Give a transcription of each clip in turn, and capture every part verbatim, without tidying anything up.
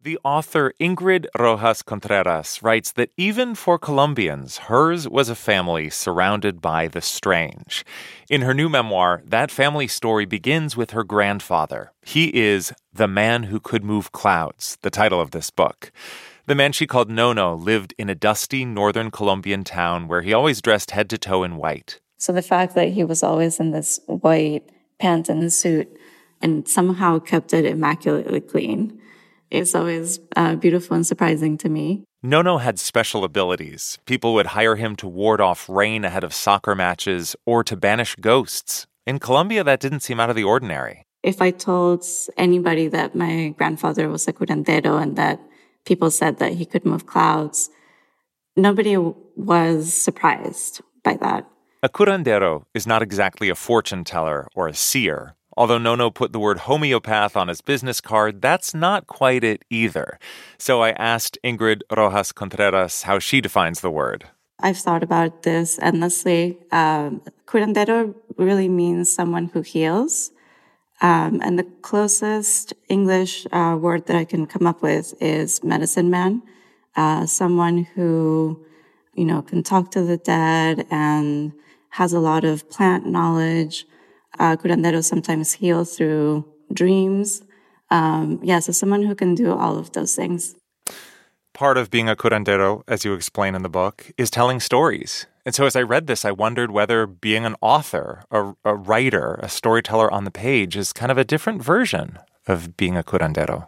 The author Ingrid Rojas Contreras writes that even for Colombians, hers was a family surrounded by the strange. In her new memoir, that family story begins with her grandfather. He is the man who could move clouds, the title of this book. The man she called Nono lived in a dusty northern Colombian town where he always dressed head to toe in white. So the fact that he was always in this white pants and suit and somehow kept it immaculately clean is always uh, beautiful and surprising to me. Nono had special abilities. People would hire him to ward off rain ahead of soccer matches or to banish ghosts. In Colombia, that didn't seem out of the ordinary. If I told anybody that my grandfather was a curandero and that people said that he could move clouds, nobody was surprised by that. A curandero is not exactly a fortune teller or a seer. Although Nono put the word homeopath on his business card, that's not quite it either. So I asked Ingrid Rojas Contreras how she defines the word. I've thought about this endlessly. Um, curandero really means someone who heals. Um, and the closest English uh, word that I can come up with is medicine man. Uh, someone who, you know, can talk to the dead and has a lot of plant knowledge. Uh, curanderos sometimes heal through dreams. Um, yeah, so someone who can do all of those things. Part of being a curandero, as you explain in the book, is telling stories. And so as I read this, I wondered whether being an author, a, a writer, a storyteller on the page is kind of a different version of being a curandero.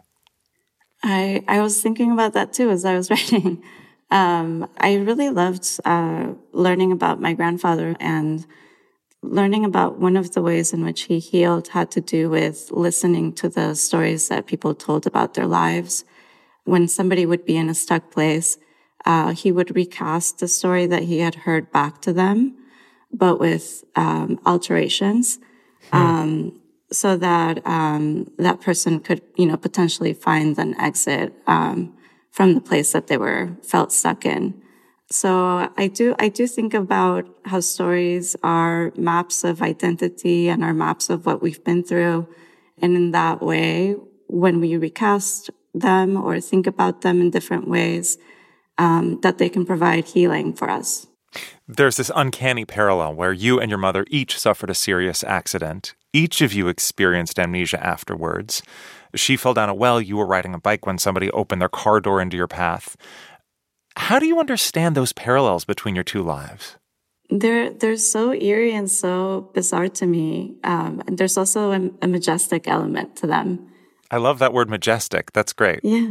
I, I was thinking about that too as I was writing. Um, I really loved uh, learning about my grandfather, and learning about one of the ways in which he healed had to do with listening to the stories that people told about their lives. When somebody would be in a stuck place, uh, he would recast the story that he had heard back to them, but with um, alterations, hmm. um, so that um, that person could, you know, potentially find an exit um, from the place that they were felt stuck in. So I do, I do think about how stories are maps of identity and are maps of what we've been through. And in that way, when we recast them or think about them in different ways, um, that they can provide healing for us. There's this uncanny parallel where you and your mother each suffered a serious accident. Each of you experienced amnesia afterwards. She fell down a well. You were riding a bike when somebody opened their car door into your path. How do you understand those parallels between your two lives? They're they're so eerie and so bizarre to me. Um, and there's also a, a majestic element to them. I love that word majestic. That's great. Yeah.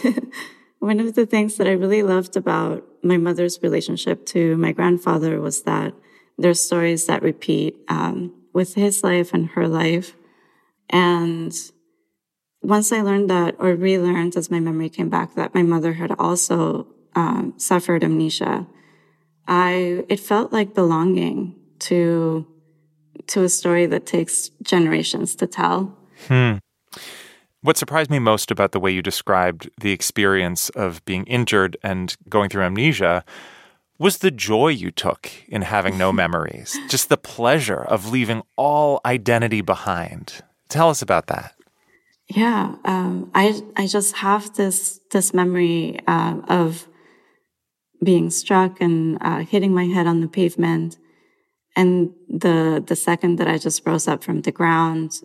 One of the things that I really loved about my mother's relationship to my grandfather was that there's stories that repeat um, with his life and her life. And once I learned that, or relearned as my memory came back, that my mother had also Um, suffered amnesia, I it felt like belonging to to a story that takes generations to tell. Hmm. What surprised me most about the way you described the experience of being injured and going through amnesia was the joy you took in having no memories, just the pleasure of leaving all identity behind. Tell us about that. Yeah, um, I I just have this this memory uh, of being struck and uh, hitting my head on the pavement. And the the second that I just rose up from the ground,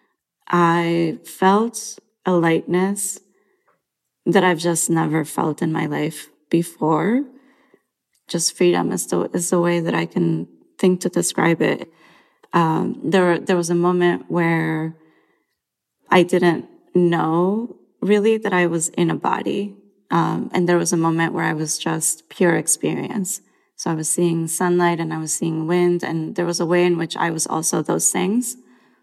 I felt a lightness that I've just never felt in my life before. Just freedom is the, is the way that I can think to describe it. Um, there, there was a moment where I didn't know really that I was in a body. Um, and there was a moment where I was just pure experience. So I was seeing sunlight and I was seeing wind, and there was a way in which I was also those things.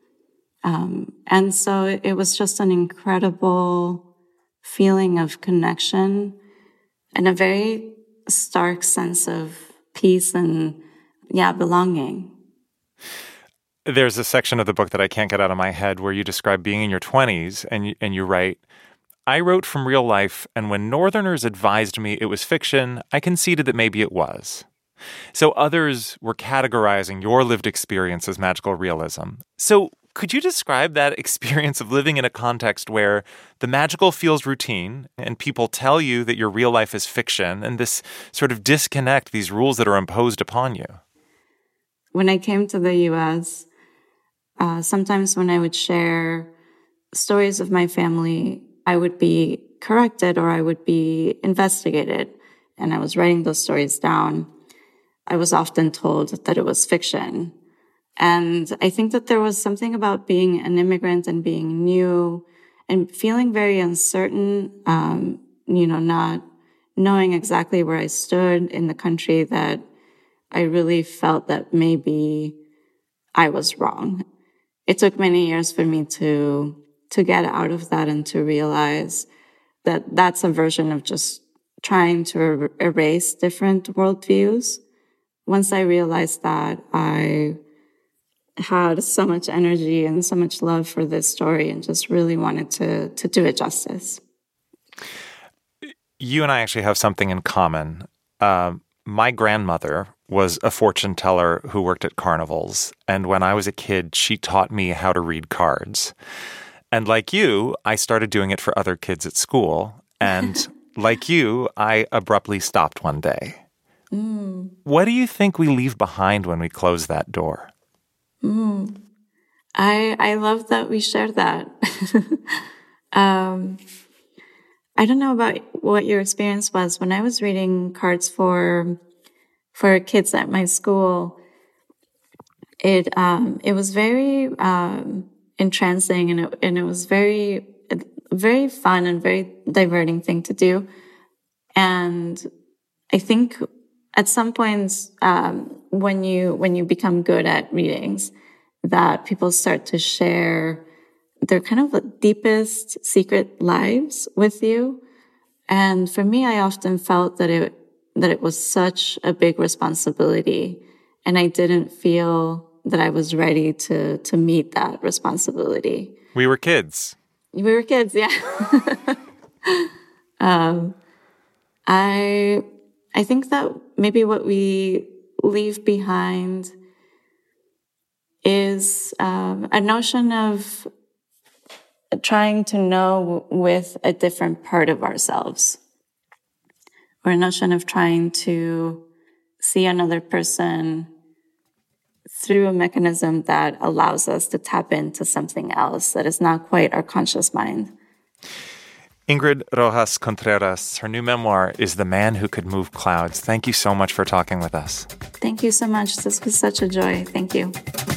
Um, and so it, it was just an incredible feeling of connection and a very stark sense of peace and, yeah, belonging. There's a section of the book that I can't get out of my head where you describe being in your twenties, and you, and you write, I wrote from real life, and when Northerners advised me it was fiction, I conceded that maybe it was. So others were categorizing your lived experience as magical realism. So Could you describe that experience of living in a context where the magical feels routine and people tell you that your real life is fiction, and this sort of disconnect, these rules that are imposed upon you? When I came to the U S, uh, sometimes when I would share stories of my family, I would be corrected or I would be investigated. And I was writing those stories down. I was often told that it was fiction. And I think that there was something about being an immigrant and being new and feeling very uncertain, um, you know, not knowing exactly where I stood in the country, that I really felt that maybe I was wrong. It took many years for me to, to get out of that and to realize that that's a version of just trying to er- erase different worldviews. Once I realized that, I had so much energy and so much love for this story and just really wanted to to do it justice. You and I actually have something in common. Um, my grandmother was a fortune teller who worked at carnivals, and when I was a kid, she taught me how to read cards. And like you, I started doing it for other kids at school, and like you, I abruptly stopped one day. Mm. What do you think we leave behind when we close that door? Mm. I I love that we share that. um, I don't know about what your experience was when I was reading cards for for kids at my school. It um it was very um entrancing, and it and it was very very fun and very diverting thing to do. And I think at some points, um, when you when you become good at readings, that people start to share their kind of like deepest secret lives with you. And for me, I often felt that it that it was such a big responsibility, and I didn't feel that I was ready to to meet that responsibility. We were kids. We were kids, yeah. um, I. I think that maybe what we leave behind is um, a notion of trying to know with a different part of ourselves, or a notion of trying to see another person through a mechanism that allows us to tap into something else that is not quite our conscious mind. Ingrid Rojas Contreras, her new memoir is The Man Who Could Move Clouds. Thank you so much for talking with us. Thank you so much. This was such a joy. Thank you.